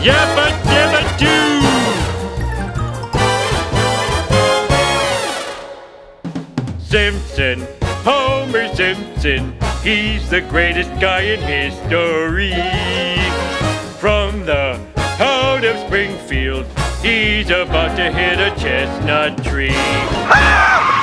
Yabba dabba doo! Simpson, Homer Simpson, he's the greatest guy in history. From the town of Springfield, he's about to hit a chestnut tree.